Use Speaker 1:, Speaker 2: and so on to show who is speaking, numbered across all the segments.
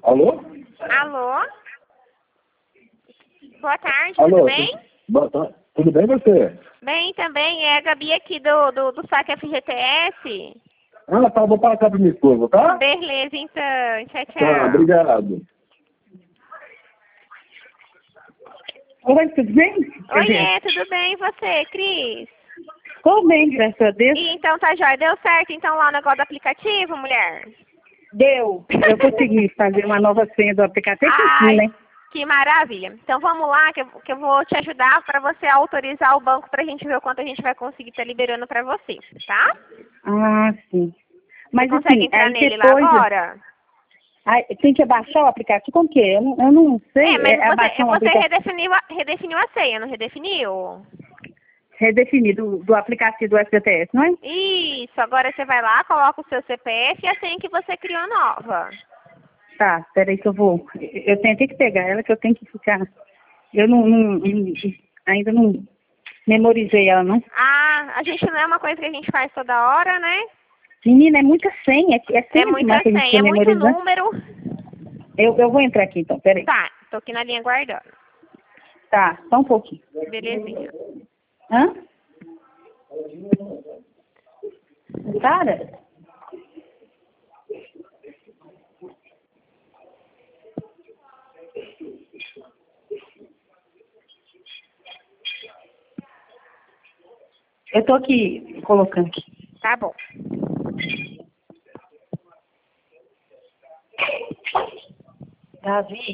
Speaker 1: Alô?
Speaker 2: Alô? Boa tarde,
Speaker 1: Alô?
Speaker 2: tudo bem?
Speaker 1: Boa tarde. Tudo bem você?
Speaker 2: Bem também, é a Gabi aqui do saque FGTS.
Speaker 1: Ah, tá, vou passar para minha esposa, tá?
Speaker 2: Beleza, então. Tchau,
Speaker 1: Tá,
Speaker 2: tchau.
Speaker 1: obrigado.
Speaker 3: Oi, tudo bem?
Speaker 2: Oiê, tudo bem? E você, Cris?
Speaker 3: Tô bem, graças a Deus.
Speaker 2: E então tá jóia. Deu certo então lá o negócio do aplicativo, mulher?
Speaker 3: Deu. Eu consegui fazer uma nova senha do aplicativo,
Speaker 2: Ai,
Speaker 3: né?
Speaker 2: que maravilha. Então vamos lá, que eu vou te ajudar para você autorizar o banco pra gente ver o quanto a gente vai conseguir estar liberando pra você, tá?
Speaker 3: Ah, sim. Mas
Speaker 2: Você consegue
Speaker 3: assim,
Speaker 2: entrar
Speaker 3: aí
Speaker 2: nele lá
Speaker 3: depois...
Speaker 2: agora?
Speaker 3: Aí, tem que abaixar o aplicativo? Como que é? Eu não sei.
Speaker 2: É, mas
Speaker 3: Abaixar um
Speaker 2: você
Speaker 3: aplicativo
Speaker 2: redefiniu a senha, não redefiniu?
Speaker 3: redefinido do aplicativo do FGTS, não é?
Speaker 2: Isso, agora você vai lá, coloca o seu CPF e a senha que você criou nova.
Speaker 3: Tá, peraí que eu vou... Eu tentei que pegar ela, que eu tenho que ficar... Eu ainda não memorizei ela, não.
Speaker 2: Ah, a gente não é uma coisa que a gente faz toda hora, né?
Speaker 3: Menina, é muita senha. É
Speaker 2: É
Speaker 3: senha
Speaker 2: muita
Speaker 3: demais que a gente
Speaker 2: senha,
Speaker 3: quer
Speaker 2: é muito
Speaker 3: memorizar.
Speaker 2: número.
Speaker 3: Eu vou entrar aqui então, peraí.
Speaker 2: Tá, tô aqui na linha guardando.
Speaker 3: Tá, só um pouquinho.
Speaker 2: Belezinha.
Speaker 3: Hã? Cara? Eu tô aqui, colocando aqui.
Speaker 2: Tá bom.
Speaker 3: Davi.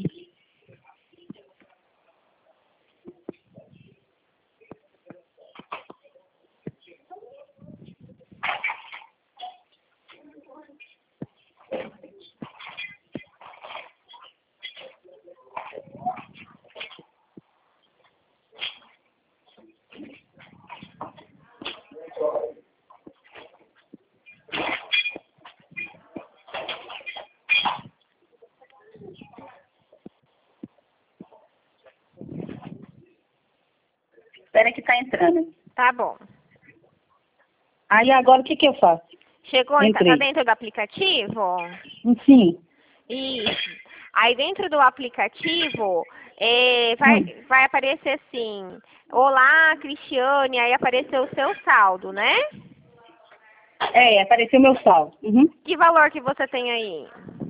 Speaker 3: Espera que tá entrando.
Speaker 2: Tá bom.
Speaker 3: Aí agora o que que eu faço?
Speaker 2: Chegou, então, tá
Speaker 3: Entrei.
Speaker 2: dentro do aplicativo?
Speaker 3: Sim.
Speaker 2: Isso. Aí dentro do aplicativo, vai aparecer assim, olá, Cristiane, aí apareceu o seu saldo, né?
Speaker 3: É, apareceu meu saldo. Uhum.
Speaker 2: Que valor que você tem aí?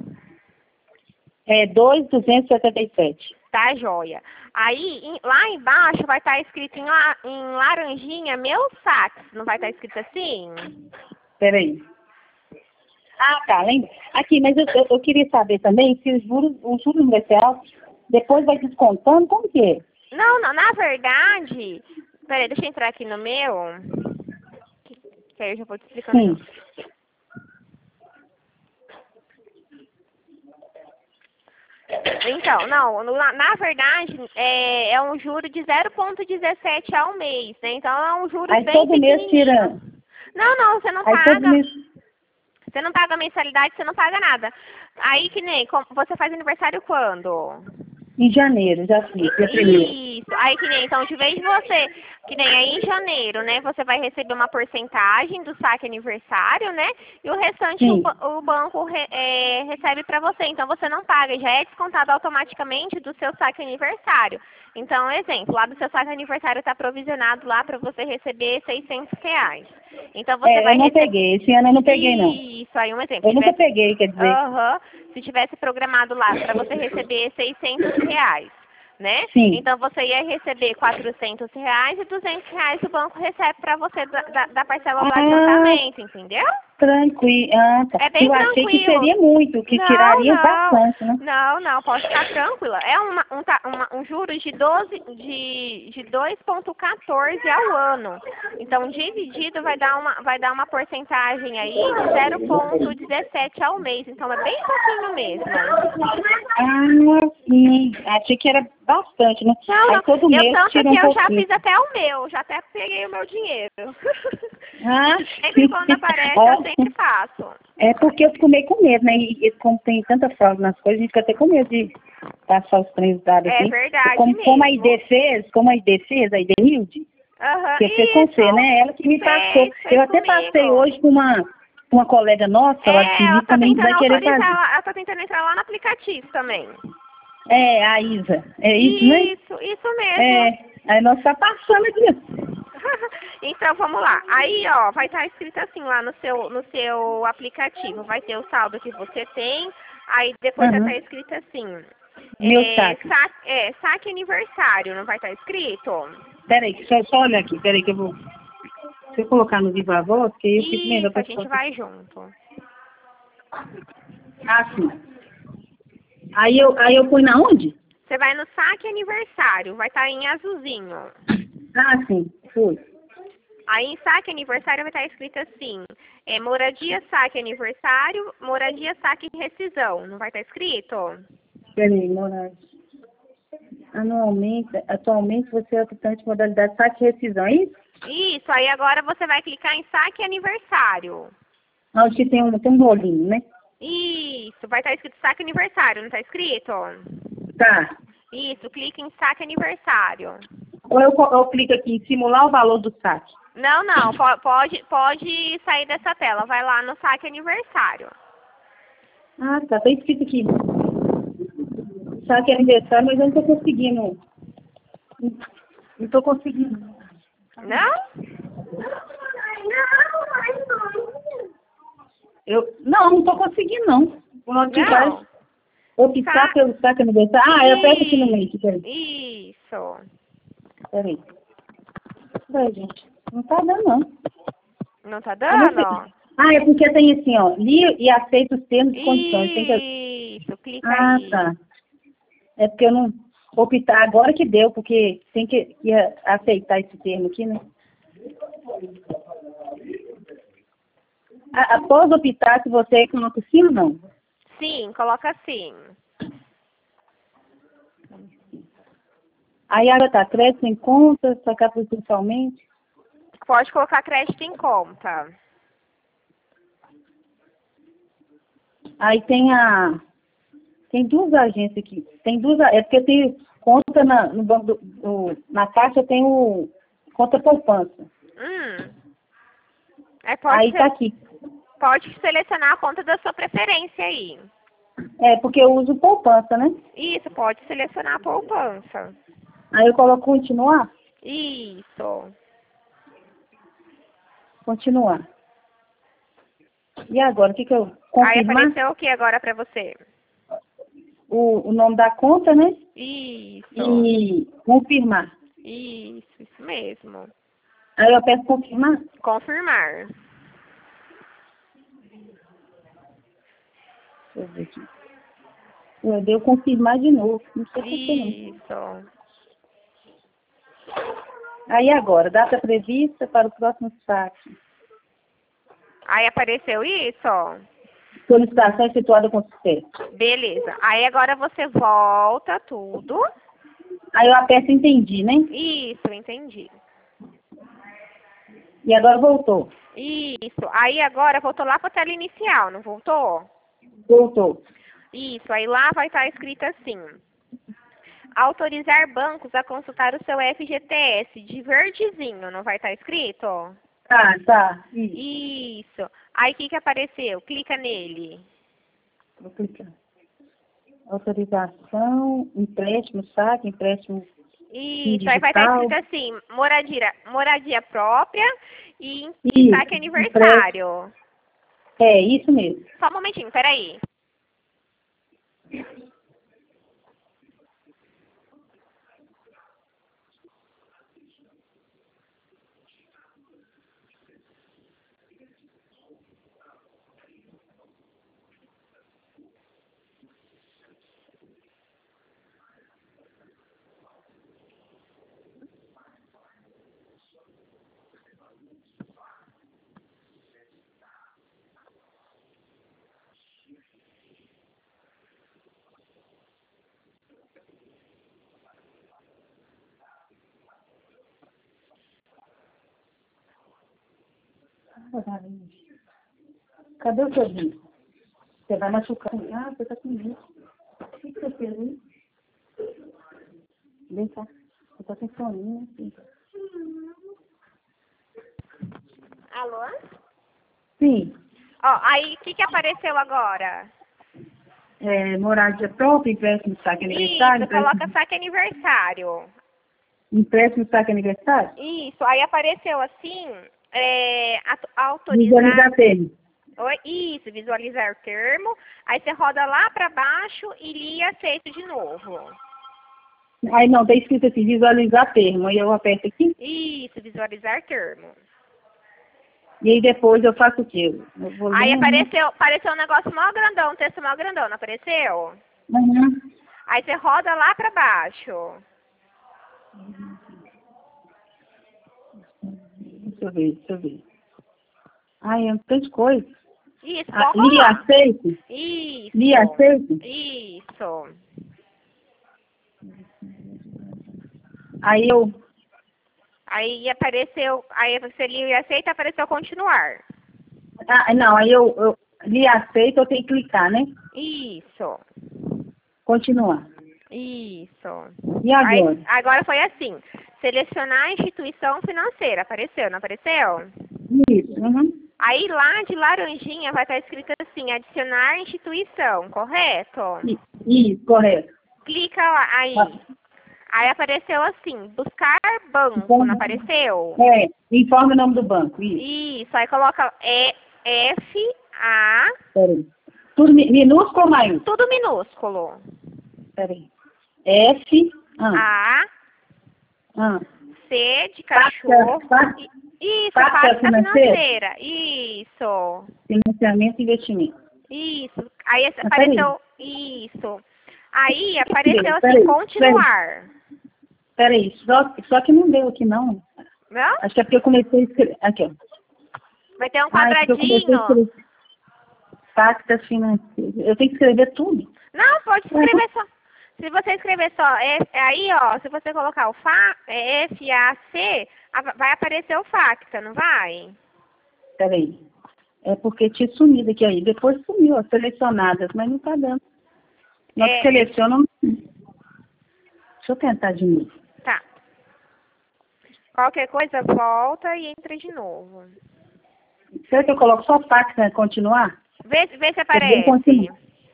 Speaker 3: É 2.277.
Speaker 2: Tá, joia. Aí, lá embaixo vai estar escrito em laranjinha, meu sax. Não vai estar escrito assim?
Speaker 3: Peraí. Ah, tá, lembra? Aqui, mas eu queria saber também se os juros não vai ser alto, depois vai descontando, como que é?
Speaker 2: Não, não, na verdade... Peraí, deixa eu entrar aqui no meu. Que aí eu já vou te explicando.
Speaker 3: Sim.
Speaker 2: Então, não, na verdade, é um juro de 0,17 ao mês, né? Então, é um juro
Speaker 3: Aí
Speaker 2: bem
Speaker 3: todo mês
Speaker 2: pequenininho.
Speaker 3: tira.
Speaker 2: Não, você não
Speaker 3: Aí todo
Speaker 2: paga.
Speaker 3: mês.
Speaker 2: Você não paga mensalidade, você não paga nada. Aí, que nem, você faz aniversário quando?
Speaker 3: Em janeiro, já fiz, dia primeiro.
Speaker 2: Isso. Aí, que nem, então, de vez de você, que nem aí em janeiro, né? Você vai receber uma porcentagem do saque aniversário, né? E o restante
Speaker 3: Sim.
Speaker 2: o banco recebe pra você. Então, você não paga, já é descontado automaticamente do seu saque aniversário. Então, exemplo, lá do seu saque aniversário está provisionado lá para você receber R$ 600. Então, você vai
Speaker 3: Eu não
Speaker 2: receber...
Speaker 3: peguei, esse ano eu não peguei, não.
Speaker 2: Isso, aí um exemplo.
Speaker 3: Eu nunca peguei, quer dizer.
Speaker 2: Aham. Se tivesse programado lá para você receber R$ 600, né?
Speaker 3: Sim.
Speaker 2: Então você ia receber R$ 400 e R$ 200 o banco recebe para você da parcela do adiantamento, entendeu?
Speaker 3: Tranquilo. Ah, tá.
Speaker 2: É bem
Speaker 3: Eu achei que
Speaker 2: tranquilo.
Speaker 3: seria muito, que tiraria bastante, né?
Speaker 2: Não, pode ficar tranquila. É um juros de 2,14 ao ano. Então, dividido vai dar uma porcentagem aí de 0,17 ao mês. Então, é bem pouquinho mesmo.
Speaker 3: Ah, sim. Achei que era bastante, né?
Speaker 2: Não,
Speaker 3: Aí todo mês
Speaker 2: tanto
Speaker 3: tira
Speaker 2: que
Speaker 3: um
Speaker 2: eu já
Speaker 3: pouquinho.
Speaker 2: fiz até o meu, já até peguei o meu dinheiro.
Speaker 3: Ah,
Speaker 2: Sempre quando aparece,
Speaker 3: ó,
Speaker 2: eu sempre faço.
Speaker 3: é porque eu fico meio com medo, né? E como tem tanta fraude nas coisas, a gente fica até com medo de passar os trens dados
Speaker 2: É
Speaker 3: aqui.
Speaker 2: verdade
Speaker 3: Como a
Speaker 2: mesmo.
Speaker 3: ID fez, a ID Nilde,
Speaker 2: Aham,
Speaker 3: que fez com você,
Speaker 2: isso.
Speaker 3: né? Ela que me passou.
Speaker 2: Fez
Speaker 3: Eu até
Speaker 2: comigo.
Speaker 3: passei hoje com uma colega nossa, ela
Speaker 2: ela tá
Speaker 3: também vai
Speaker 2: tentando
Speaker 3: querer
Speaker 2: autorizar,
Speaker 3: fazer.
Speaker 2: ela tá tentando entrar lá no aplicativo também.
Speaker 3: É, a Isa. É isso, né?
Speaker 2: Isso mesmo.
Speaker 3: É, aí nós tá passando aqui.
Speaker 2: Então vamos lá. Aí, ó, vai estar escrito assim lá no seu aplicativo. Vai ter o saldo que você tem. Aí depois vai
Speaker 3: Uhum.
Speaker 2: estar escrito assim.
Speaker 3: Meu saque.
Speaker 2: Saque aniversário, não vai estar escrito?
Speaker 3: Peraí, só olha aqui, peraí que eu vou. Se eu colocar no Viva Voz, que aí eu fico melhor
Speaker 2: Isso,
Speaker 3: pra
Speaker 2: a gente vai junto.
Speaker 3: Ah, sim. Aí eu fui na onde?
Speaker 2: Você vai no saque aniversário, vai estar em azulzinho.
Speaker 3: Ah, sim, fui.
Speaker 2: Aí em saque aniversário vai estar escrito assim, moradia saque aniversário, moradia saque rescisão, não vai estar escrito?
Speaker 3: Peraí, morar. Atualmente você é optante de modalidade saque e rescisão, é isso?
Speaker 2: Isso, aí agora você vai clicar em saque aniversário.
Speaker 3: Onde que tem um bolinho, né?
Speaker 2: Isso, vai estar escrito saque aniversário, não está escrito?
Speaker 3: Tá.
Speaker 2: Isso, clica em saque aniversário.
Speaker 3: Ou eu clico aqui em simular o valor do saque.
Speaker 2: Não, pode sair dessa tela, vai lá no saque aniversário.
Speaker 3: Ah, tá escrito aqui. Saque aniversário, mas eu não tô conseguindo. Não tô conseguindo.
Speaker 2: Não?
Speaker 3: Não tô conseguindo, não.
Speaker 2: Não.
Speaker 3: Optar pelo saque aniversário. Ah, eu aperto aqui no meio, peraí.
Speaker 2: Isso.
Speaker 3: Peraí. Peraí, gente. Não tá dando, não.
Speaker 2: Não tá
Speaker 3: Eu não sei.
Speaker 2: dando?
Speaker 3: Ah, é porque tem assim, ó. Li e aceito os termos e condições. Tem que...
Speaker 2: Isso, clica
Speaker 3: Ah,
Speaker 2: aí.
Speaker 3: tá. É porque eu não... Optar agora que deu, porque tem que aceitar esse termo aqui, né? Após optar, se você coloca sim ou não?
Speaker 2: Sim, coloca assim.
Speaker 3: Aí agora tá, crédito em conta, sacar potencialmente.
Speaker 2: Pode colocar crédito em conta.
Speaker 3: Aí tem duas agências aqui. É porque eu tenho conta no banco na caixa eu tenho conta poupança. Aí tá aqui.
Speaker 2: Pode selecionar a conta da sua preferência aí.
Speaker 3: É, porque eu uso poupança, né?
Speaker 2: Isso, pode selecionar a poupança.
Speaker 3: Aí eu coloco continuar.
Speaker 2: Isso.
Speaker 3: Continuar. E agora, o que eu
Speaker 2: Aí
Speaker 3: confirmar?
Speaker 2: apareceu o que agora pra você?
Speaker 3: O nome da conta, né?
Speaker 2: Isso.
Speaker 3: E confirmar.
Speaker 2: Isso mesmo.
Speaker 3: Aí eu aperto confirmar.
Speaker 2: Confirmar.
Speaker 3: Deixa eu ver aqui. Eu dei confirmar de novo. Não sei por que não.
Speaker 2: Isso.
Speaker 3: Aí agora, data prevista para o próximo saque.
Speaker 2: Aí apareceu isso?
Speaker 3: Solicitação efetuada com sucesso.
Speaker 2: Beleza. Aí agora você volta tudo.
Speaker 3: Aí eu aperto entendi, né?
Speaker 2: Isso, entendi.
Speaker 3: E agora voltou.
Speaker 2: Isso. Aí agora voltou lá para a tela inicial, não voltou?
Speaker 3: Voltou.
Speaker 2: Isso. Aí lá vai estar escrito assim. Autorizar bancos a consultar o seu FGTS de verdezinho, não vai estar escrito?
Speaker 3: Tá.
Speaker 2: Isso. Aí o que apareceu? Clica nele.
Speaker 3: Vou clicar. Autorização, empréstimo, saque, empréstimo
Speaker 2: Isso, aí vai estar
Speaker 3: digital.
Speaker 2: escrito assim, moradia própria e
Speaker 3: Isso,
Speaker 2: saque aniversário.
Speaker 3: É, isso mesmo.
Speaker 2: Só um momentinho, peraí.
Speaker 3: Cadê o seu vídeo? Você vai machucar. Ah, você tá com isso. O que você fez aí? Vem cá. Você tá com soninho.
Speaker 2: Alô?
Speaker 3: Sim.
Speaker 2: Ó, aí o que apareceu agora?
Speaker 3: Moradia própria, empréstimo saque aniversário.
Speaker 2: Isso, coloca saque aniversário.
Speaker 3: Empréstimo saque aniversário?
Speaker 2: Isso, aí apareceu assim, autorizar.
Speaker 3: Visualizar termo.
Speaker 2: Isso, visualizar o termo. Aí você roda lá para baixo e li e aceito de novo.
Speaker 3: Aí não, tá escrito assim, visualizar termo. Aí eu aperto aqui.
Speaker 2: Isso, visualizar termo.
Speaker 3: E aí depois eu faço o quê?
Speaker 2: Aí apareceu um negócio mó grandão, um texto mó grandão, não apareceu?
Speaker 3: Uhum.
Speaker 2: Aí você roda lá para baixo.
Speaker 3: Deixa eu ver. Ai, é um tanto de coisa.
Speaker 2: Isso,
Speaker 3: li aceito?
Speaker 2: Isso.
Speaker 3: Li aceito?
Speaker 2: Isso. Aí apareceu, aí você liu e aceita, apareceu continuar.
Speaker 3: Não, aí eu li aceito, eu tenho que clicar, né?
Speaker 2: Isso.
Speaker 3: Continuar.
Speaker 2: Isso.
Speaker 3: E agora?
Speaker 2: Aí, agora foi assim, selecionar a instituição financeira, apareceu, não apareceu?
Speaker 3: Isso, uhum.
Speaker 2: Aí lá de laranjinha vai estar escrito assim, adicionar instituição, correto?
Speaker 3: Isso, correto.
Speaker 2: Clica lá, aí. Aí apareceu assim, buscar banco,
Speaker 3: Então,
Speaker 2: não apareceu?
Speaker 3: Informe o nome do banco, isso.
Speaker 2: Isso, aí coloca F-A...
Speaker 3: Peraí. Tudo minúsculo ou maiúsculo?
Speaker 2: Tudo minúsculo.
Speaker 3: Peraí. F...
Speaker 2: C de cachorro... Isso, pasta financeira. Isso.
Speaker 3: Financiamento e investimento.
Speaker 2: Isso. Aí apareceu... Isso. Aí apareceu assim, continuar.
Speaker 3: Peraí, só que não deu aqui, não.
Speaker 2: Não?
Speaker 3: Acho que é porque eu comecei a escrever. Aqui, ó.
Speaker 2: Vai ter um quadradinho.
Speaker 3: Pacta financeira. Eu tenho que escrever tudo?
Speaker 2: Não, pode escrever só. Se você escrever só, aí, ó, se você colocar o F-A-C, vai aparecer o FACTA, não vai?
Speaker 3: Peraí. É porque tinha sumido aqui aí. Depois sumiu, as selecionadas, mas não tá dando. Nós selecionamos. Deixa eu tentar de novo.
Speaker 2: Tá. Qualquer coisa, volta e entra de novo.
Speaker 3: Será que eu coloco só FACTA continuar?
Speaker 2: Vê se aparece.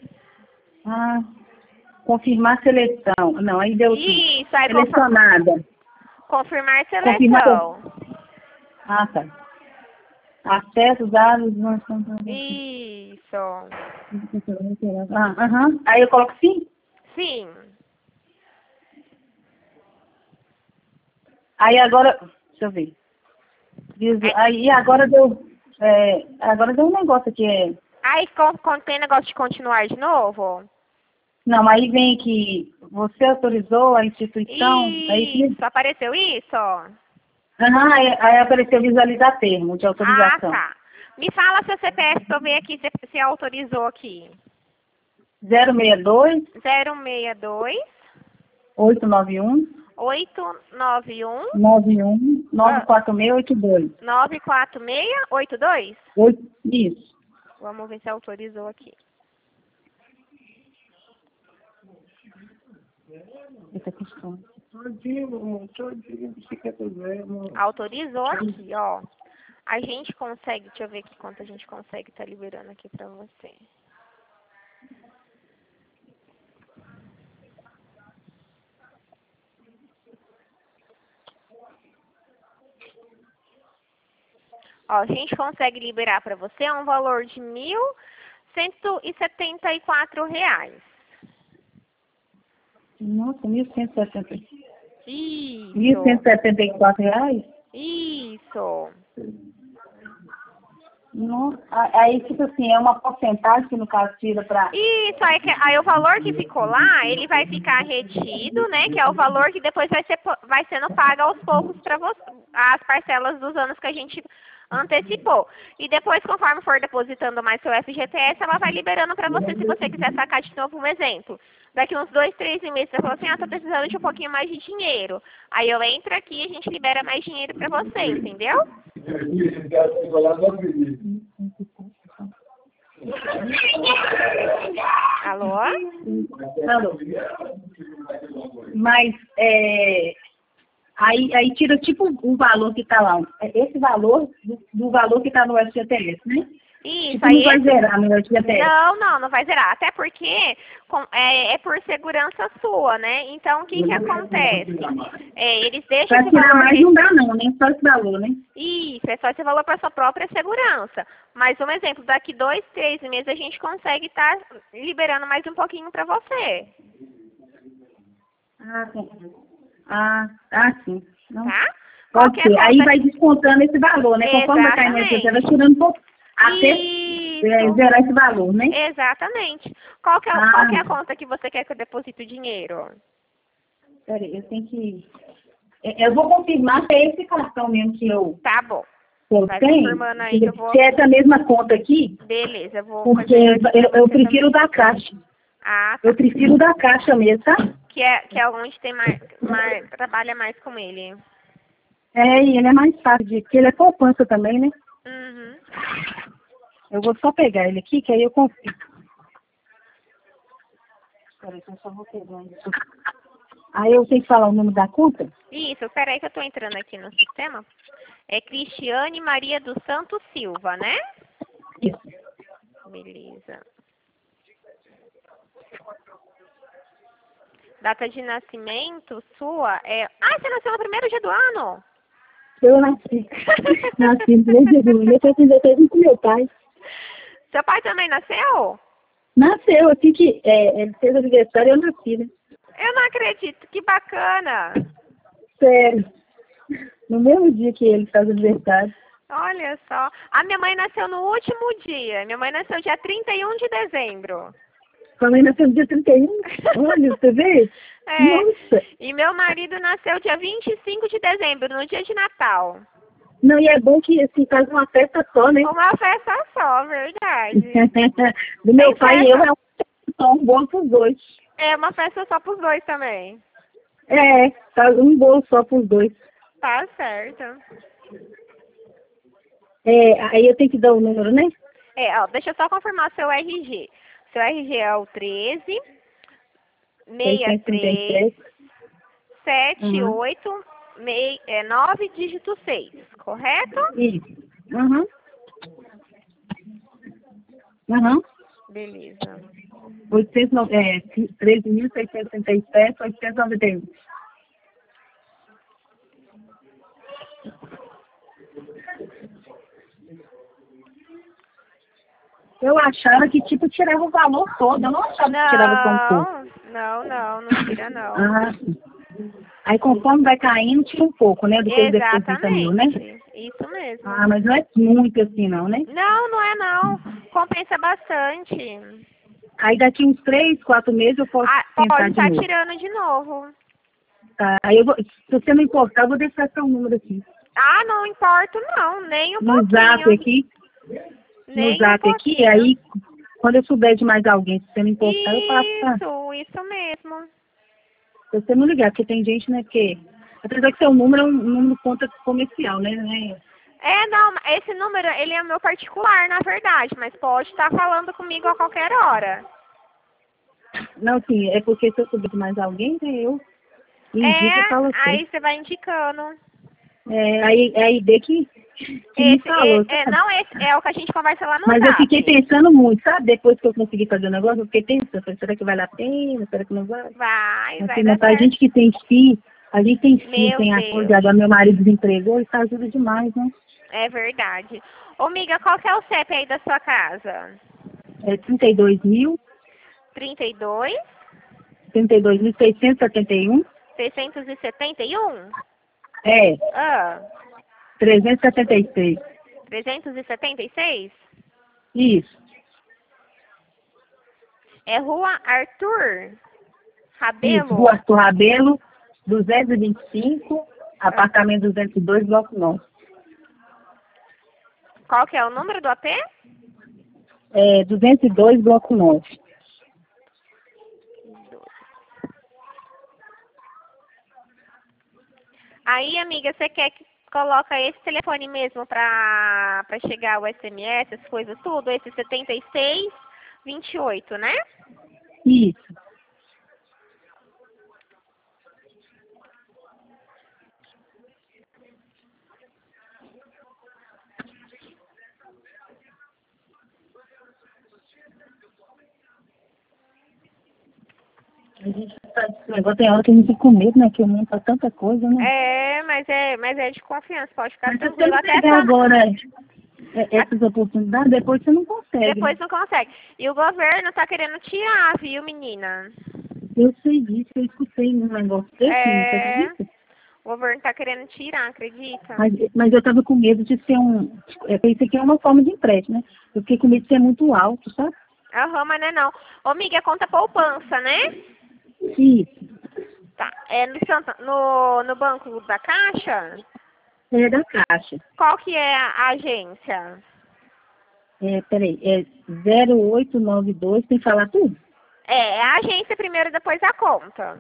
Speaker 3: Confirmar seleção. Não, aí deu
Speaker 2: isso, aí
Speaker 3: selecionada.
Speaker 2: Confirmar seleção.
Speaker 3: Tá. Acesso, dados...
Speaker 2: Isso.
Speaker 3: Aí eu coloco sim?
Speaker 2: Sim.
Speaker 3: Aí agora... Deixa eu ver. Aí agora deu... agora deu um negócio aqui.
Speaker 2: Aí tem negócio de continuar de novo?
Speaker 3: Não, aí vem que você autorizou a instituição...
Speaker 2: Isso, apareceu isso?
Speaker 3: Aí apareceu visualizar termo de autorização.
Speaker 2: Tá. Me fala seu CPF para eu ver aqui se autorizou aqui.
Speaker 3: 062
Speaker 2: 062
Speaker 3: 891 91 94682.
Speaker 2: 94682?
Speaker 3: Isso.
Speaker 2: Vamos ver se autorizou aqui.
Speaker 3: Essa questão.
Speaker 2: Autorizou aqui, ó. A gente consegue, deixa eu ver aqui quanto a gente consegue estar liberando aqui pra você. Ó, a gente consegue liberar para você um valor de R$ 1.174.
Speaker 3: Nossa, 1.170.
Speaker 2: Isso.
Speaker 3: R$ 1.174?
Speaker 2: Isso.
Speaker 3: Nossa, aí, tipo assim, é uma porcentagem que no caso tira para...
Speaker 2: Isso, aí o valor que ficou lá, ele vai ficar retido, né? Que é o valor que depois vai sendo pago aos poucos para você, as parcelas dos anos que a gente antecipou. E depois, conforme for depositando mais seu FGTS, ela vai liberando para você, se você quiser sacar de novo um exemplo. Daqui uns 2, 3 meses, você fala assim, tô precisando de um pouquinho mais de dinheiro. Aí eu entro aqui e a gente libera mais dinheiro para você, entendeu? Alô?
Speaker 3: Alô. Mas, aí tira tipo o valor que está lá. Esse valor do valor que está no FGTS, né?
Speaker 2: Isso,
Speaker 3: Tipo,
Speaker 2: aí
Speaker 3: não vai zerar meu FGTS.
Speaker 2: não vai zerar. Até porque é por segurança sua, né? Então, o que que acontece? Eles deixam
Speaker 3: Pra
Speaker 2: esse
Speaker 3: tirar
Speaker 2: valor
Speaker 3: mais não dá não, nem só esse valor, né?
Speaker 2: Isso, é só esse valor para sua própria segurança. Mas, um exemplo, daqui 2, 3 meses a gente consegue estar liberando mais um pouquinho para você,
Speaker 3: Ah, sim. Sim. Não.
Speaker 2: tá?
Speaker 3: Pode
Speaker 2: Qualquer
Speaker 3: ser. Aí
Speaker 2: conta...
Speaker 3: vai descontando esse valor, né? Conforme vai caindo esse, você vai
Speaker 2: Exatamente.
Speaker 3: tirando um pouco até
Speaker 2: Isso.
Speaker 3: zerar esse valor, né?
Speaker 2: Exatamente. Qual que é a conta que você quer que eu deposite o dinheiro?
Speaker 3: Peraí, eu tenho que... Eu vou confirmar se é esse cartão mesmo
Speaker 2: Tá bom.
Speaker 3: que eu
Speaker 2: Vai
Speaker 3: tenho.
Speaker 2: confirmando aí que eu vou...
Speaker 3: Se é essa mesma conta aqui,
Speaker 2: Beleza, eu vou
Speaker 3: porque
Speaker 2: fazer aqui pra
Speaker 3: eu
Speaker 2: você
Speaker 3: prefiro
Speaker 2: também.
Speaker 3: da Caixa.
Speaker 2: Ah, tá.
Speaker 3: Eu prefiro da Caixa mesmo, tá?
Speaker 2: Que é onde tem trabalha mais com ele.
Speaker 3: E ele é mais fácil, porque ele é poupança também, né?
Speaker 2: Uhum.
Speaker 3: Eu vou só pegar ele aqui, que aí eu confio. Peraí, que eu só vou pegar isso. Aí eu tenho que falar o número da conta?
Speaker 2: Isso, peraí que eu tô entrando aqui no sistema. É Cristiane Maria dos Santos Silva, né?
Speaker 3: Isso.
Speaker 2: Beleza. Data de nascimento sua é... Ah, você nasceu no primeiro dia do ano?
Speaker 3: Eu nasci. Nasci no dia de julho. Eu tô com 16 com meu pai.
Speaker 2: Seu pai também nasceu?
Speaker 3: Nasceu, assim que ele fez aniversário e eu nasci, né?
Speaker 2: Eu não acredito, que bacana.
Speaker 3: Sério. No mesmo dia que ele faz aniversário.
Speaker 2: Olha só. A minha mãe nasceu no último dia. Minha mãe nasceu dia 31 de dezembro.
Speaker 3: Sua mãe nasceu no dia 31. Olha, você vê?
Speaker 2: É.
Speaker 3: Nossa.
Speaker 2: E meu marido nasceu dia 25 de dezembro, no dia de Natal.
Speaker 3: Não, e é bom que assim faz uma festa só, né?
Speaker 2: Uma festa só, verdade.
Speaker 3: Do meu
Speaker 2: Tem
Speaker 3: pai e eu
Speaker 2: festa.
Speaker 3: é um bolo pros dois.
Speaker 2: É uma festa só pros dois também.
Speaker 3: Faz um bolo só pros dois.
Speaker 2: Tá certo.
Speaker 3: Aí eu tenho que dar o número, né?
Speaker 2: Ó, deixa eu só confirmar seu RG. Seu RG é o 13 63
Speaker 3: 633.
Speaker 2: 78 9 dígito 6, correto?
Speaker 3: Isso. Uhum. Uhum.
Speaker 2: Beleza.
Speaker 3: 13.637, 891. Eu achava que, tipo, tirava o valor todo. Eu não achava que tirava só um pouco.
Speaker 2: Não tira não.
Speaker 3: Sim. Aí, conforme vai caindo, tira um pouco, né? Do que ele deposita mil, né?
Speaker 2: Exatamente. Isso mesmo.
Speaker 3: Mas não é muito assim, não, né?
Speaker 2: Não é não. Compensa bastante.
Speaker 3: Aí, daqui uns 3, 4 meses, eu posso tentar
Speaker 2: Pode
Speaker 3: de
Speaker 2: estar
Speaker 3: novo.
Speaker 2: tirando de novo.
Speaker 3: Tá? Aí, se você não importar, eu vou deixar seu número aqui.
Speaker 2: Não importo não, nem um
Speaker 3: No zap
Speaker 2: pouquinho.
Speaker 3: aqui. No
Speaker 2: Nem um
Speaker 3: zap aqui,
Speaker 2: pouquinho.
Speaker 3: aí, quando eu souber de mais alguém, se você não importar, eu passo, tá?
Speaker 2: Isso mesmo.
Speaker 3: Se você não ligar, porque tem gente, né, que... Apesar que seu número é um número conta comercial, né?
Speaker 2: Não, esse número, ele é meu particular, na verdade, mas pode estar falando comigo a qualquer hora.
Speaker 3: Não, sim, é porque se eu souber de mais alguém, né, eu indico e falo assim.
Speaker 2: Aí você vai indicando.
Speaker 3: Aí vê que me falou, sabe?
Speaker 2: Esse é o que a gente conversa lá no
Speaker 3: Mas eu
Speaker 2: zap.
Speaker 3: fiquei pensando muito, sabe? Depois que eu consegui fazer o negócio, eu fiquei pensando, falei, será que vale a pena? Será que não vale?
Speaker 2: Vai
Speaker 3: Assim,
Speaker 2: dar
Speaker 3: mas pra
Speaker 2: certo.
Speaker 3: gente que tem filho, a gente tem filho,
Speaker 2: Meu
Speaker 3: tem a coisa,
Speaker 2: Deus,
Speaker 3: agora meu marido desempregou, isso ajuda demais, né?
Speaker 2: é verdade. Ô, amiga, qual que é o CEP aí da sua casa?
Speaker 3: É 32.000,
Speaker 2: 32
Speaker 3: 32.671,
Speaker 2: 671?
Speaker 3: é,
Speaker 2: Ah,
Speaker 3: 376.
Speaker 2: 376?
Speaker 3: Isso.
Speaker 2: É Rua Arthur
Speaker 3: Isso, Rua
Speaker 2: Rabelo?
Speaker 3: Arthur Rabelo, 225, apartamento 202, bloco 9.
Speaker 2: Qual que é o número do AP?
Speaker 3: 202, bloco 9.
Speaker 2: Aí, amiga, você quer que coloca esse telefone mesmo pra chegar o SMS, as coisas tudo? Esse 7628, né?
Speaker 3: Isso. A gente tá, agora tem hora que a gente fica com medo, né? Que o mundo tá tanta coisa, né?
Speaker 2: Mas é de confiança, pode ficar
Speaker 3: Mas se você
Speaker 2: tranquilo.
Speaker 3: não
Speaker 2: Até
Speaker 3: pegar
Speaker 2: só
Speaker 3: agora essas oportunidades, depois você não consegue.
Speaker 2: depois não consegue. E o governo tá querendo tirar, viu, menina?
Speaker 3: Eu sei disso, eu escutei um negócio desse, você
Speaker 2: É,
Speaker 3: acredita?
Speaker 2: o governo tá querendo tirar, acredita?
Speaker 3: Mas eu tava com medo de ser eu pensei que é uma forma de empréstimo, né? Eu fiquei com medo de ser muito alto, sabe?
Speaker 2: Aham, mas não é não. Ô, amiga, é conta poupança, né?
Speaker 3: Isso,
Speaker 2: Tá. É no banco da Caixa?
Speaker 3: é da Caixa.
Speaker 2: Qual que é a agência?
Speaker 3: Peraí, 0892, tem que falar tudo?
Speaker 2: É a agência primeiro, depois a conta.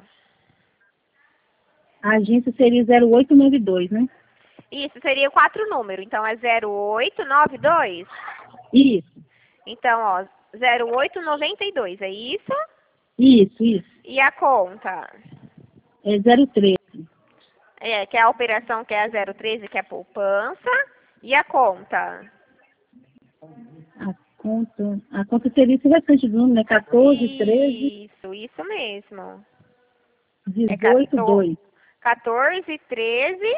Speaker 3: A agência seria 0892, né?
Speaker 2: Isso, seria 4 números. Então, é 0892.
Speaker 3: Isso,
Speaker 2: Então, ó, 0892, é isso?
Speaker 3: isso.
Speaker 2: E a conta?
Speaker 3: É 03.
Speaker 2: Que é a operação que é a 013, que é a poupança. E a conta?
Speaker 3: A conta seria esse restante do número, né? 14, 13,
Speaker 2: Isso mesmo. É
Speaker 3: 18, 2.
Speaker 2: 14, 13,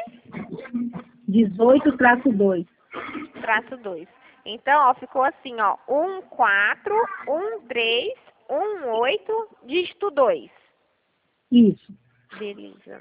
Speaker 3: 18-2.
Speaker 2: traço 2. Então, ó, ficou assim, ó, 14, 13, 18, dígito 2.
Speaker 3: Isso.
Speaker 2: Beleza.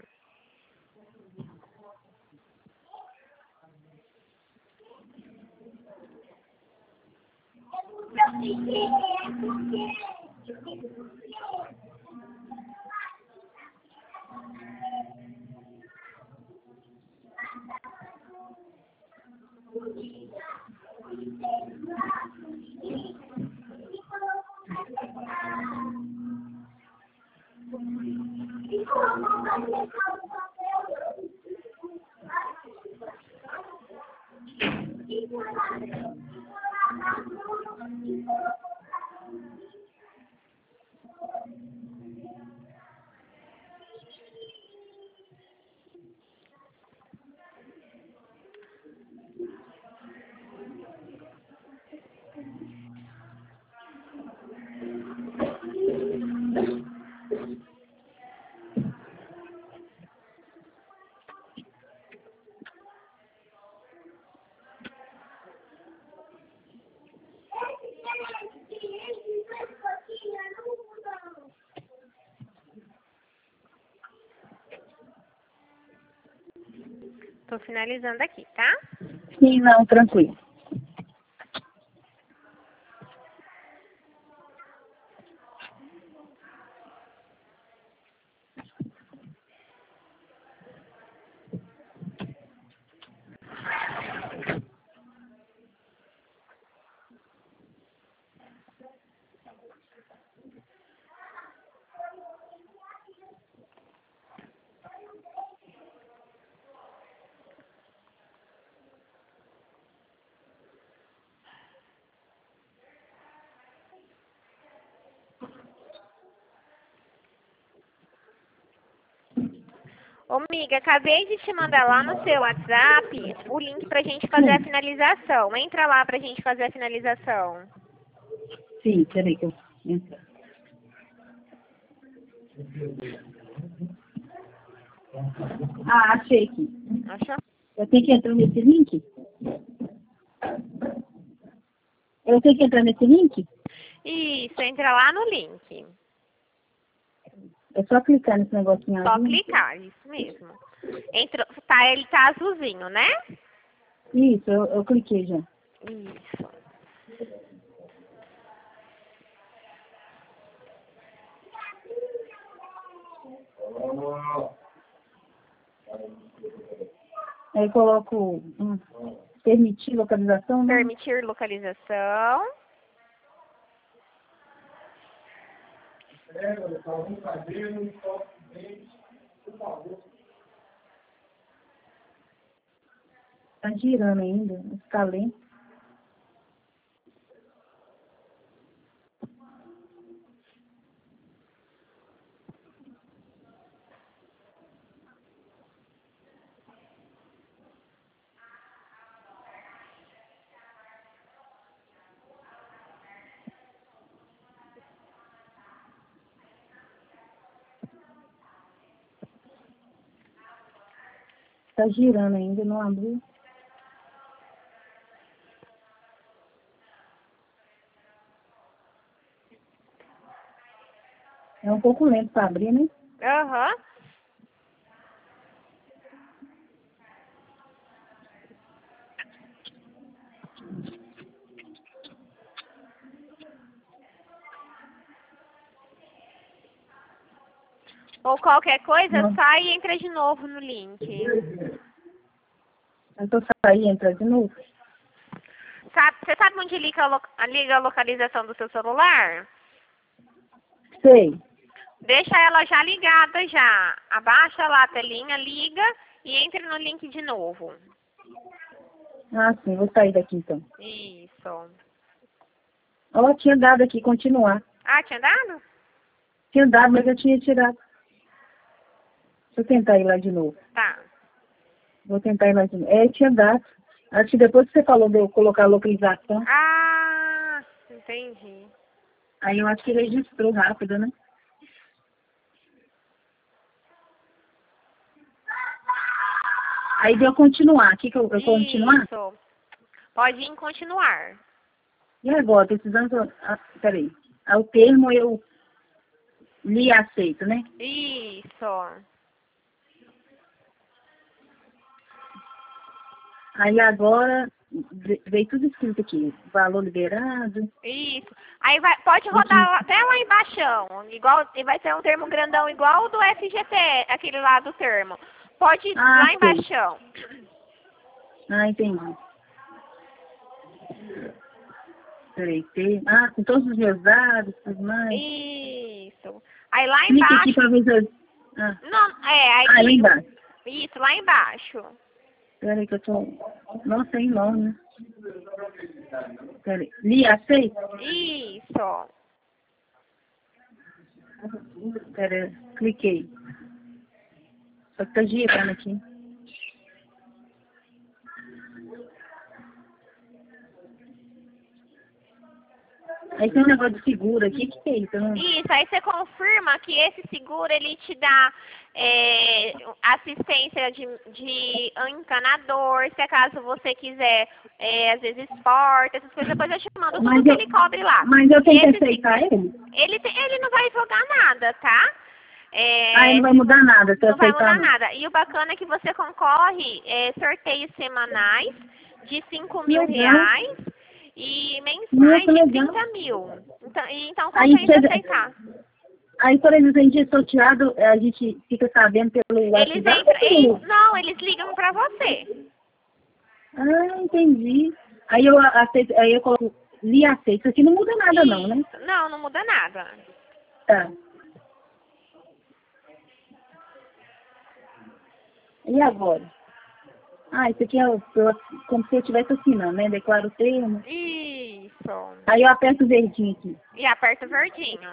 Speaker 2: Tô finalizando aqui, tá?
Speaker 3: Sim, não, tranquilo.
Speaker 2: Ô, amiga, acabei de te mandar lá no seu WhatsApp o link pra gente fazer a finalização. Entra lá pra gente fazer a finalização.
Speaker 3: Sim, peraí que eu entro. Achei aqui.
Speaker 2: Achou?
Speaker 3: Eu tenho que entrar nesse link? Eu tenho que entrar nesse link?
Speaker 2: Isso, entra lá no link.
Speaker 3: É só clicar nesse negocinho
Speaker 2: Só
Speaker 3: azul?
Speaker 2: clicar, isso mesmo. Entrou, tá, ele tá azulzinho, né?
Speaker 3: Isso, eu cliquei já.
Speaker 2: Isso.
Speaker 3: Aí eu coloco permitir localização, né?
Speaker 2: Permitir localização.
Speaker 3: Tá girando ainda, está lento. Tá girando ainda, não abriu. É um pouco lento para abrir, né?
Speaker 2: Aham. Ou qualquer coisa,
Speaker 3: Não.
Speaker 2: sai e entra de novo no link.
Speaker 3: Então sair e entrar de novo.
Speaker 2: Você sabe onde liga a localização do seu celular?
Speaker 3: Sei.
Speaker 2: Deixa ela já ligada já. Abaixa lá a telinha, liga e entre no link de novo.
Speaker 3: Ah, sim, vou sair daqui então.
Speaker 2: Isso.
Speaker 3: Ó, tinha dado aqui, continuar.
Speaker 2: Ah, tinha dado?
Speaker 3: Tinha dado, mas eu tinha tirado. Deixa eu tentar ir lá de novo.
Speaker 2: Tá.
Speaker 3: Vou tentar ir lá de novo. É, tinha dado. Acho que depois que você falou de eu colocar a localização,
Speaker 2: Ah, entendi.
Speaker 3: aí eu acho que ele registrou rápido, né? Aí deu continuar. Aqui que eu continuar?
Speaker 2: Isso. Pode ir em continuar.
Speaker 3: E agora? Precisando... Ah, peraí. Aí o termo eu li e aceito, né?
Speaker 2: Isso.
Speaker 3: Aí agora veio tudo escrito aqui. Valor liberado.
Speaker 2: Isso. Aí pode rodar até lá embaixo. Igual, e vai ter um termo grandão igual o do FGT, aquele lá do termo. Pode ir lá
Speaker 3: sei.
Speaker 2: embaixo.
Speaker 3: Ah, entendi. Peraí, tem... Ah, com todos os meus dados, tudo mais.
Speaker 2: Isso. Aí lá
Speaker 3: Clique aqui
Speaker 2: embaixo.
Speaker 3: pra ver se... Ah,
Speaker 2: Não, aí
Speaker 3: lá embaixo.
Speaker 2: Isso, lá embaixo.
Speaker 3: Peraí que eu tô... Nossa, é enorme, né? Peraí. Li, aceito?
Speaker 2: Isso.
Speaker 3: Peraí, cliquei. Só que tá girando aqui. Aí tem um negócio de seguro aqui, que é isso?
Speaker 2: Isso, aí você confirma que esse seguro ele te dá assistência de encanador, se acaso você quiser, às vezes porta, essas coisas, depois eu te mando tudo que ele cobre lá.
Speaker 3: Mas eu tenho que
Speaker 2: Esse
Speaker 3: aceitar ele?
Speaker 2: Ele não vai jogar nada, tá?
Speaker 3: Ele não vai mudar nada se eu
Speaker 2: Não vai
Speaker 3: aceitar.
Speaker 2: mudar nada. E o bacana é que você concorre sorteios semanais de R$ 5.000 e mensais de 30 mil. Então compensa aceitar.
Speaker 3: Aí, por exemplo, a gente é sorteado, a gente fica sabendo pelo WhatsApp?
Speaker 2: Não, eles ligam pra você.
Speaker 3: Ah, entendi. Aí eu aceito, aí eu coloco, li aceito. Isso aqui não muda nada não, né?
Speaker 2: Não muda nada.
Speaker 3: Tá. E agora? Ah, isso aqui é como se eu estivesse assinando, né? Declaro o termo.
Speaker 2: Isso.
Speaker 3: Aí eu aperto o verdinho aqui.
Speaker 2: E aperta o verdinho.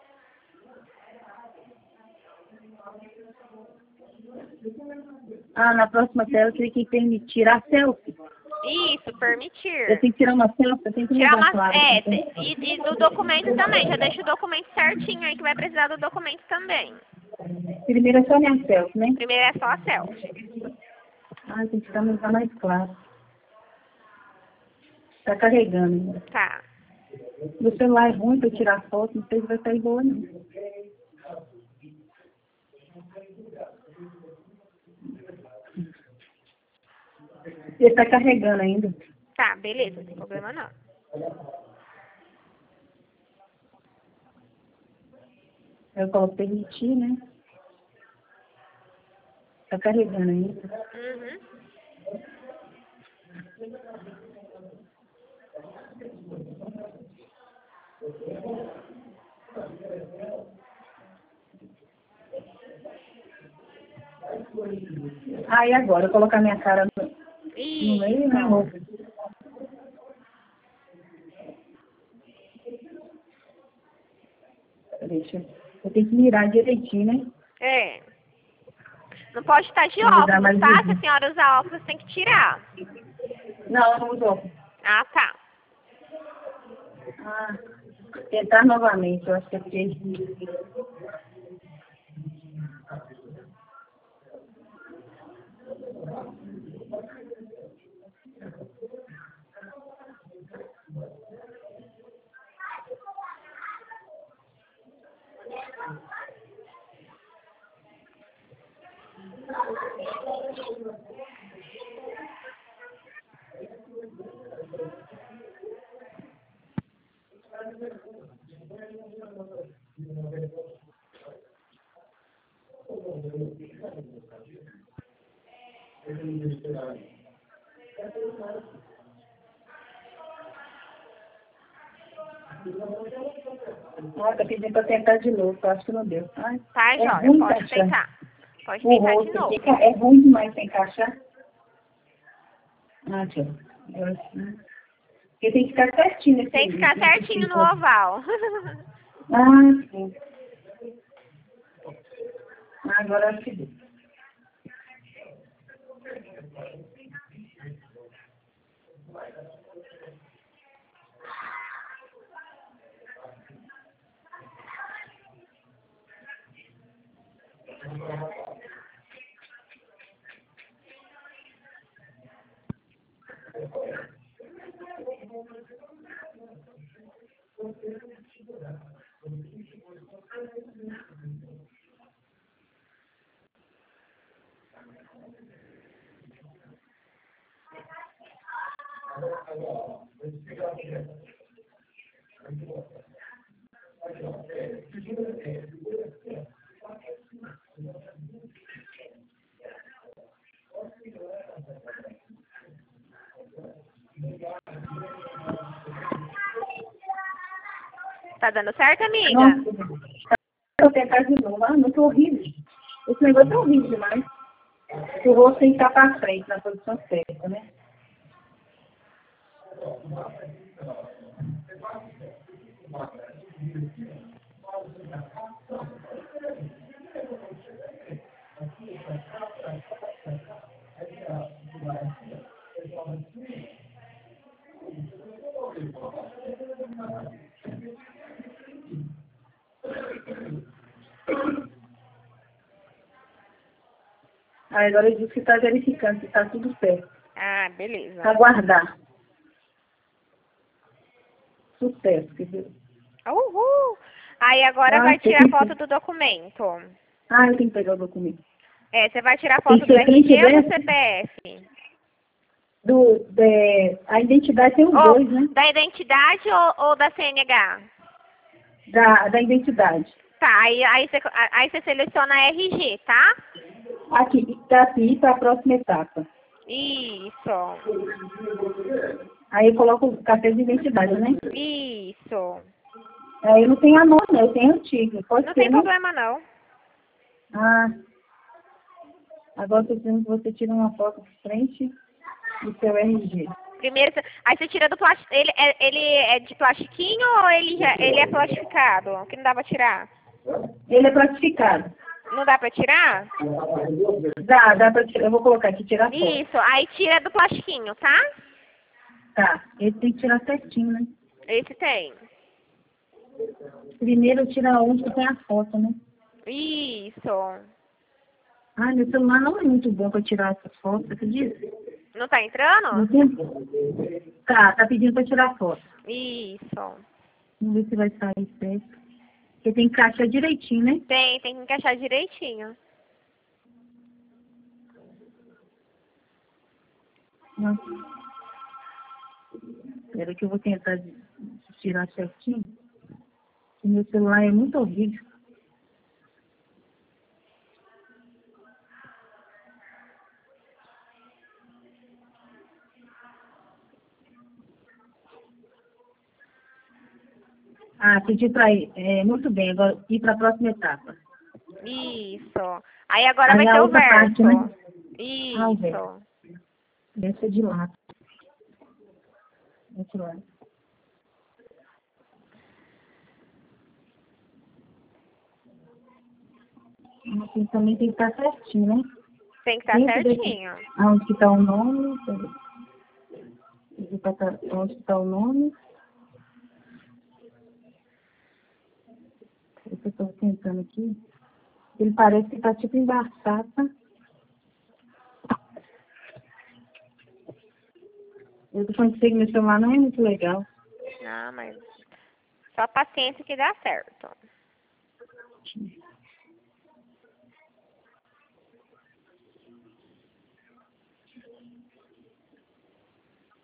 Speaker 3: Ah, na próxima tela eu cliquei em permitir tirar selfie.
Speaker 2: Isso, permitir.
Speaker 3: Eu tenho que tirar uma selfie, eu tenho que
Speaker 2: Tirar
Speaker 3: mudar claro.
Speaker 2: e do documento também. Já deixa o documento certinho aí que vai precisar do documento também.
Speaker 3: Primeiro é só minha selfie, né?
Speaker 2: Primeiro é só a selfie.
Speaker 3: Ah, tem que ficar mais claro. Tá carregando ainda.
Speaker 2: Tá.
Speaker 3: Meu celular é ruim pra tirar foto, não sei se vai sair boa, não. Ele tá carregando ainda.
Speaker 2: Tá, beleza, não tem problema não.
Speaker 3: Eu coloco permitir, né? Tá carregando ainda.
Speaker 2: Uhum.
Speaker 3: Ah, e agora? Eu colocar minha cara no meio, né? Deixa. Eu tenho que mirar direitinho, né?
Speaker 2: É. Não pode estar de óculos, tá? Se a senhora usar óculos, tem que tirar.
Speaker 3: Não, não usou.
Speaker 2: Ah, tá.
Speaker 3: Ah, tentar novamente, eu acho que é porque... Ah, tá pedindo pra tentar de novo, eu acho que não deu. Ai,
Speaker 2: Tá,
Speaker 3: é
Speaker 2: joia,
Speaker 3: ruim
Speaker 2: pode
Speaker 3: encaixar.
Speaker 2: tentar. Pode
Speaker 3: O
Speaker 2: tentar de
Speaker 3: rosto
Speaker 2: novo.
Speaker 3: fica, é ruim demais pra encaixar. Ah, tio. Porque tem que ficar certinho nesse
Speaker 2: Tem que ficar certinho no oval.
Speaker 3: Ah, sim. Agora acho que deu.
Speaker 2: Tá dando certo, amiga?
Speaker 3: Nossa, vou tentar de novo. Ah, muito horrível. Esse negócio é horrível demais. O rosto tem que estar pra frente, na posição certa, né? Aí agora ele disse que está verificando se está tudo certo.
Speaker 2: Ah, beleza.
Speaker 3: Aguardar. Sucesso, quer dizer.
Speaker 2: Uhul! Aí agora
Speaker 3: Ah,
Speaker 2: vai
Speaker 3: tem
Speaker 2: tirar
Speaker 3: que-
Speaker 2: foto do documento.
Speaker 3: Ah, eu tenho que pegar o documento.
Speaker 2: É, você vai tirar
Speaker 3: Tem
Speaker 2: foto
Speaker 3: que
Speaker 2: do
Speaker 3: ser frente e
Speaker 2: RG ou do
Speaker 3: verso?
Speaker 2: CPF?
Speaker 3: A identidade tem os
Speaker 2: Ou
Speaker 3: dois, né?
Speaker 2: da identidade ou da CNH?
Speaker 3: Da identidade.
Speaker 2: Tá, aí você seleciona a RG, tá?
Speaker 3: Aqui, está aqui para a próxima etapa.
Speaker 2: Isso,
Speaker 3: Aí eu coloco o carteira de identidade, né?
Speaker 2: isso.
Speaker 3: Aí eu não tenho a nova, né? Eu tenho a antiga. Pode
Speaker 2: Não
Speaker 3: ser,
Speaker 2: tem
Speaker 3: né?
Speaker 2: problema não.
Speaker 3: Ah, agora eu tô dizendo que você tira uma foto de frente do seu RG.
Speaker 2: Primeiro, aí você tira do plástico. Ele é de plastiquinho ou ele é plastificado? Que não dá pra tirar?
Speaker 3: Ele é plastificado.
Speaker 2: Não dá pra tirar?
Speaker 3: Dá pra tirar. Eu vou colocar aqui, tirar foto.
Speaker 2: Isso, aí tira do plastiquinho, tá?
Speaker 3: Tá, ele tem que tirar certinho, né?
Speaker 2: Esse tem.
Speaker 3: Primeiro tira onde que tem a foto, né?
Speaker 2: Isso.
Speaker 3: Ai, meu celular não é muito bom pra tirar essas fotos, você acredita?
Speaker 2: Não tá entrando?
Speaker 3: Não tem? Tá pedindo pra tirar foto.
Speaker 2: Isso.
Speaker 3: Vamos ver se vai sair certo. Porque tem que encaixar direitinho, né?
Speaker 2: Tem que encaixar direitinho.
Speaker 3: Nossa. Espera que eu vou tentar tirar certinho. O meu celular é muito horrível. Ah, pedi para ir. Muito bem, agora ir para a próxima etapa.
Speaker 2: Isso. Aí agora
Speaker 3: Aí
Speaker 2: vai
Speaker 3: a
Speaker 2: ter o
Speaker 3: outra
Speaker 2: verso.
Speaker 3: parte, né? Ah, o
Speaker 2: Isso.
Speaker 3: verso. Esse é de lá. Esse lá. Aqui também tem que estar certinho, né?
Speaker 2: Tem que estar
Speaker 3: Dentro
Speaker 2: certinho.
Speaker 3: Onde que está o nome? Onde está o nome? Eu estou tentando aqui. Ele parece que está tipo embaçado. Eu tô falando que meu celular não é muito legal.
Speaker 2: Ah, mas só paciência que dá certo.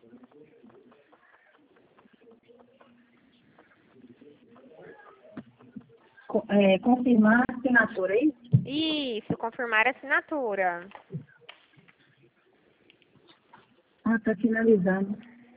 Speaker 3: Confirmar a assinatura, é isso?
Speaker 2: Isso, confirmar a assinatura.
Speaker 3: Ah, tá finalizando.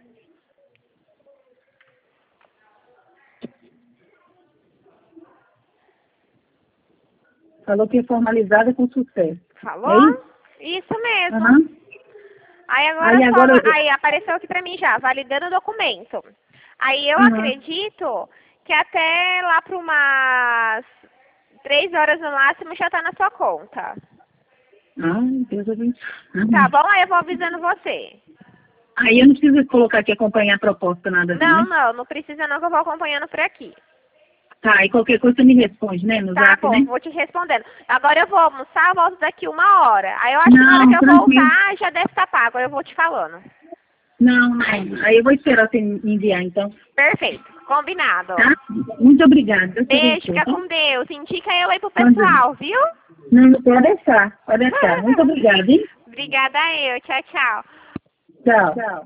Speaker 3: Falou que é formalizada com sucesso.
Speaker 2: Falou?
Speaker 3: É isso?
Speaker 2: Isso mesmo.
Speaker 3: Aham.
Speaker 2: Aí
Speaker 3: Aí agora
Speaker 2: aí apareceu aqui pra mim já, validando o documento. Aí eu
Speaker 3: Uhum.
Speaker 2: acredito que até lá para umas 3 horas no máximo já tá na sua conta.
Speaker 3: Ai, Deus abençoe. Uhum.
Speaker 2: Tá bom? Aí eu vou avisando você.
Speaker 3: Aí eu não preciso colocar aqui acompanhar a proposta, nada assim,
Speaker 2: Não,
Speaker 3: né?
Speaker 2: não precisa não que eu vou acompanhando por aqui.
Speaker 3: Tá, e qualquer coisa você me responde, né? No
Speaker 2: Tá
Speaker 3: zap,
Speaker 2: bom,
Speaker 3: né?
Speaker 2: vou te respondendo. Agora eu vou almoçar, eu volto daqui 1 hora. Aí eu acho que na hora
Speaker 3: Não,
Speaker 2: que eu
Speaker 3: tranquilo.
Speaker 2: voltar já deve estar pago, aí eu vou te falando.
Speaker 3: Não. Aí eu vou esperar você me enviar, então.
Speaker 2: Perfeito, combinado.
Speaker 3: Tá? Muito obrigada. Deus te
Speaker 2: Beijo,
Speaker 3: abençoe,
Speaker 2: fica
Speaker 3: tá?
Speaker 2: com Deus. Indica eu aí pro
Speaker 3: Com Deus.
Speaker 2: pessoal, viu?
Speaker 3: Não, pode deixar, pode deixar. Muito obrigada, hein?
Speaker 2: Obrigada eu. Tchau, tchau.
Speaker 3: Tchau.